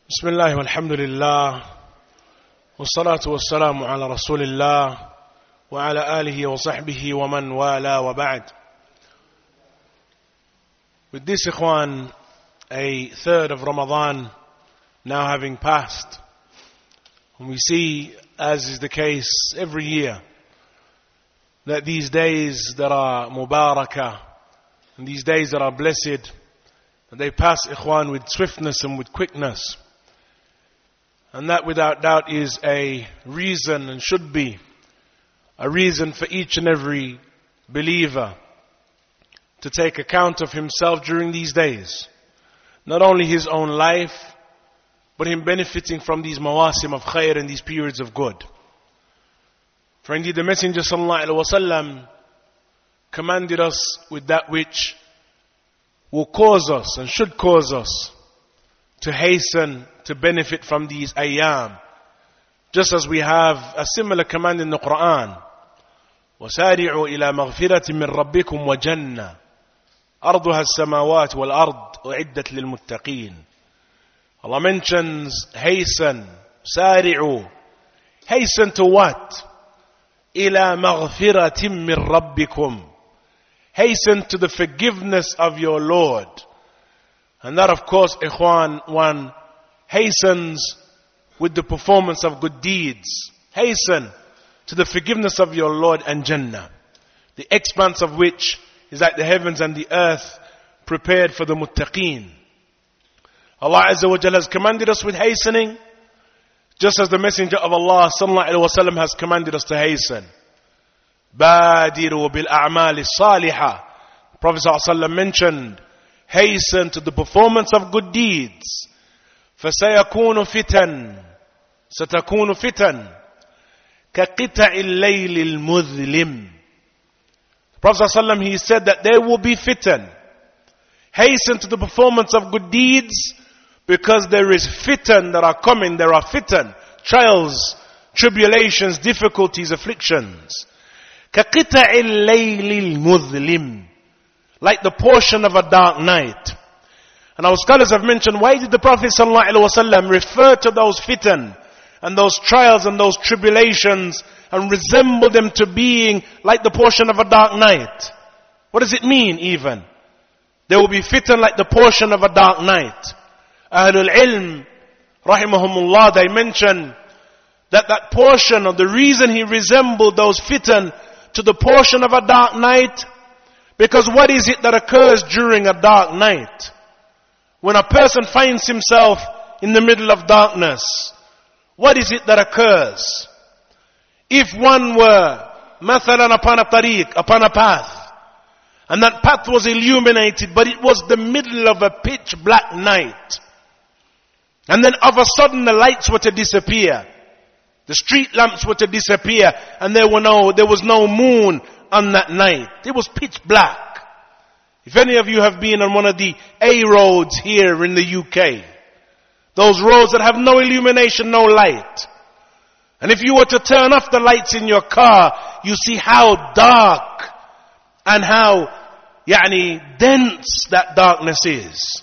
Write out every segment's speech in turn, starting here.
بسم الله والحمد لله والصلاة والسلام على رسول الله وعلى آله وصحبه ومن والاه وبعد. With this, ikhwan, a third of Ramadan now having passed, and we see, as is the case every year, that these days that are mubarakah and these days that are blessed, they pass, ikhwan, with swiftness and with quickness. And that without doubt is a reason, and should be a reason for each and every believer to take account of himself during these days. Not only his own life, but him benefiting from these mawasim of khair and these periods of good. For indeed the Messenger sallallahu alaihi wasallam commanded us with that which will cause us and should cause us to hasten to benefit from these ayyam. Just as we have a similar command in the Quran. وَسَارِعُوا إِلَى مَغْفِرَةٍ مِّن رَبِّكُمْ وَجَنَّةٍ أَرْضُهَا السَّمَاوَاتُ وَالْأَرْضُ أُعِدَّتْ لِلْمُتَّقِينَ. Allah mentions hasten, سَارِعُوا. Hasten to what? إِلَى مَغْفِرَةٍ مِّن رَبِّكُمْ. Hasten to the forgiveness of your Lord. And that, of course, ikhwan, one hastens with the performance of good deeds. Hasten to the forgiveness of your Lord and Jannah, the expanse of which is like the heavens and the earth prepared for the muttaqeen. Allah Azza wa Jalla has commanded us with hastening, just as the Messenger of Allah sallallahu alaihi wasallam has commanded us to hasten. Badiru bil a'mal as-salihah. Prophet sallallahu alaihi wasallam mentioned, hasten to the performance of good deeds. فَسَيَكُونُ فِتَنٌ سَتَكُونُ فِتَنٌ كَقِطَعِ اللَّيْلِ الْمُظْلِمِ. Prophet ﷺ, he said that there will be fitan. Hasten to the performance of good deeds, because there is fitan that are coming. There are fitan, trials, tribulations, difficulties, afflictions. كَقِطَعِ اللَّيْلِ الْمُظْلِمِ. Like the portion of a dark night. And our scholars have mentioned, why did the Prophet ﷺ refer to those fitan and those trials and those tribulations and resemble them to being like the portion of a dark night? What does it mean even? There will be fitan like the portion of a dark night. Ahlul Ilm, rahimahumullah, they mention that portion, of the reason he resembled those fitan to the portion of a dark night, because what is it that occurs during a dark night? When a person finds himself in the middle of darkness, what is it that occurs? If one were, mathalan, upon a tariq, upon a path, and that path was illuminated, but it was the middle of a pitch black night, and then of a sudden the lights were to disappear, the street lamps were to disappear, and there was no moon on that night. It was pitch black. If any of you have been on one of the A roads here in the UK, those roads that have no illumination, no light, and if you were to turn off the lights in your car, you see how dark and how dense that darkness is.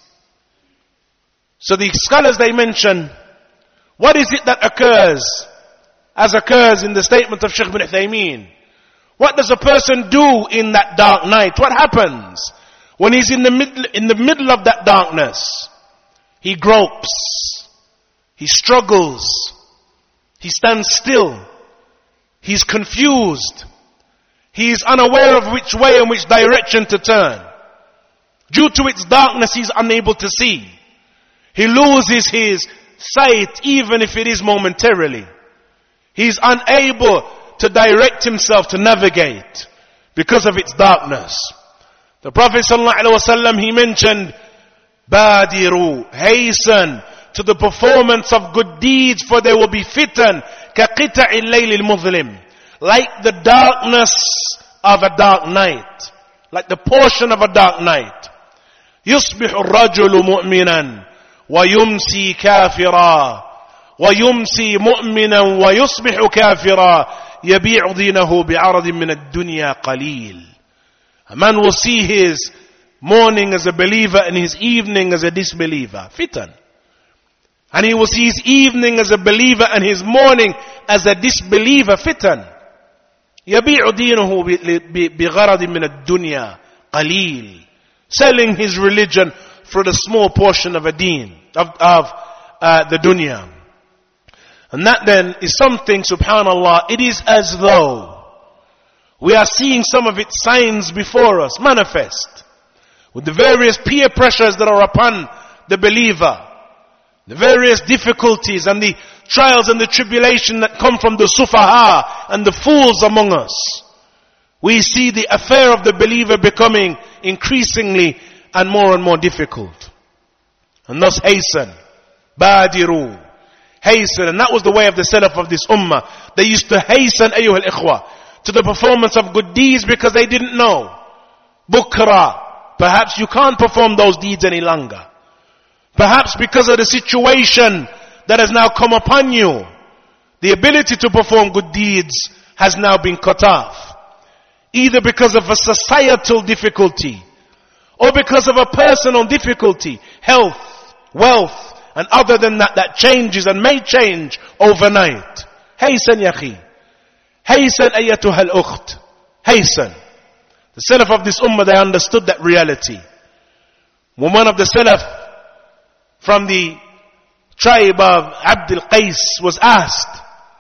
So the scholars, they mention, what is it that occurs, as occurs in the statement of Shaykh bin Uthaymeen? What does a person do in that dark night? What happens when he's in the middle of that darkness? He gropes. He struggles. He stands still. He's confused. He is unaware of which way and which direction to turn. Due to its darkness, he's unable to see. He loses his sight, even if it is momentarily. He's unable to direct himself, to navigate, because of its darkness. The Prophet ﷺ, he mentioned, Badiru, hasten to the performance of good deeds, for there will be fitan, كَقِطَعِ اللَّيْلِ الْمُظْلِمِ. Like the darkness of a dark night, like the portion of a dark night. يُصْبِحُ الرَّجُلُ مُؤْمِنًا وَيُمْسِي كَافِرًا وَيُمْسِي مُؤْمِنًا وَيُصْبِحُ كَافِرًا يَبِيعُ دِينَهُ بِعَرَضٍ مِنَ الدُّنْيَا قَلِيلٍ. A man will see his morning as a believer and his evening as a disbeliever. Fitan. And And he will see his evening as a believer and his morning as a disbeliever. Fitan. يبيع دينه بغرض من الدنيا قليل. Selling his religion for the small portion of a deen, of the dunya. And that then is something, subhanallah, it is as though we are seeing some of its signs before us manifest. With the various peer pressures that are upon the believer. The various difficulties and the trials and the tribulation that come from the sufaha and the fools among us. We see the affair of the believer becoming increasingly and more difficult. And thus hasten. Badiru. Hasten. And that was the way of the salaf of this ummah. They used to hasten, ayyuha al-ikhwa, to the performance of good deeds because they didn't know. Bukra. Perhaps you can't perform those deeds any longer. Perhaps because of the situation that has now come upon you, the ability to perform good deeds has now been cut off. Either because of a societal difficulty, or because of a personal difficulty, health, wealth, and other than that, that changes and may change overnight. Haysan yaqi. Haysan ayyatuha al-ukht. Haysan. The salaf of this ummah, they understood that reality. When one of the salaf from the tribe of Abd al-Qais was asked,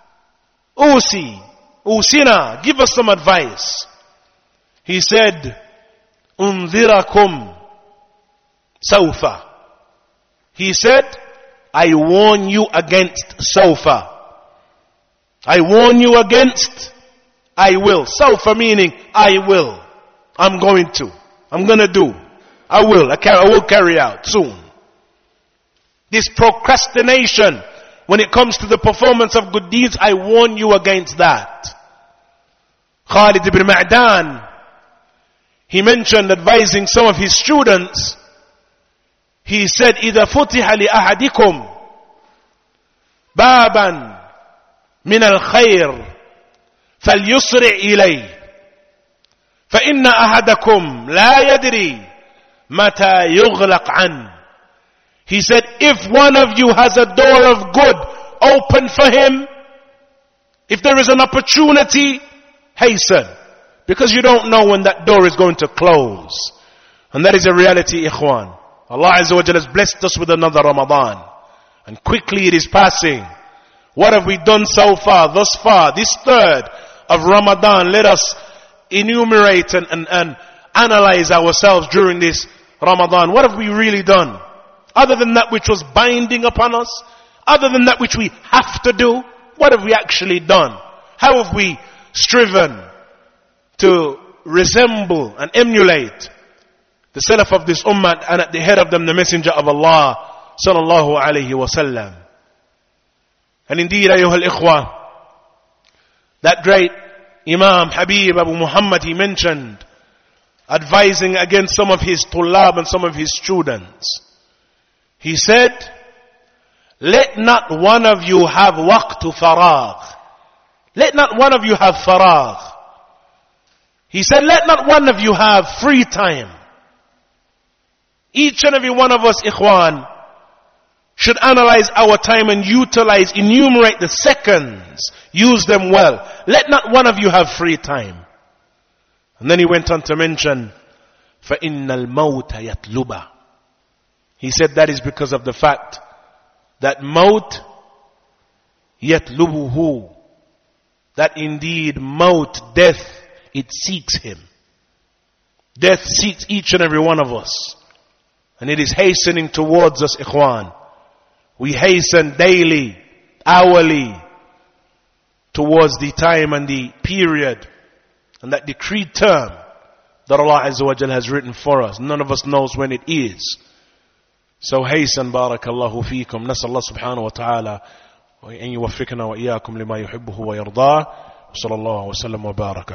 Usina, give us some advice. He said, Unzirakum Sawfa. He said, I warn you against Sawfa. I warn you against, I will. Sawfa meaning, I will. I'm going to. I'm going to do. I will carry out soon. This procrastination when it comes to the performance of good deeds, I warn you against that. Khalid ibn Ma'dan, he mentioned advising some of his students. He said, إِذَا فُتِحَ لِأَحَدِكُمْ بَابًا مِنَ الْخَيْرِ فَلْيُسْرِعْ إِلَيْهِ فَإِنَّ أَحَدَكُمْ لَا يَدْرِي مَتَى يُغْلَقْ عَنْهُ. He said, if one of you has a door of good open for him, if there is an opportunity, hasten. Because you don't know when that door is going to close. And that is a reality, ikhwan. Allah Azza wa Jalla has blessed us with another Ramadan. And quickly it is passing. What have we done so far, thus far, this third of Ramadan? Let us enumerate and analyze ourselves during this Ramadan. What have we really done? Other than that which was binding upon us, other than that which we have to do, what have we actually done? How have we striven to resemble and emulate the salaf of this ummah, and at the head of them the messenger of Allah sallallahu alayhi wa sallam? And indeed, ayyuhal ikhwa, that great Imam Habib Abu Muhammad, he mentioned, advising against some of his tullab and some of his students. He said, let not one of you have waqtu faragh. Let not one of you have faragh. He said, let not one of you have free time. Each and every one of us, ikhwan, should analyze our time and enumerate the seconds. Use them well. Let not one of you have free time. And then he went on to mention, فَإِنَّ الْمَوْتَ يَطْلُبَ. He said that is because of the fact that maut yatlubuhu, that indeed maut, death, it seeks him. Death seeks each and every one of us. And it is hastening towards us, ikhwan. We hasten daily, hourly, towards the time and the period and that decreed term that Allah Azza wa Jalla has written for us. None of us knows when it is. So hasten, barakallahu feekum. Nas'al Allah subhanahu wa ta'ala wa an yuwaffiqna wa iyyakum lima yuhibbuhu wa yardah. Sallallahu wa sallam wa baraka.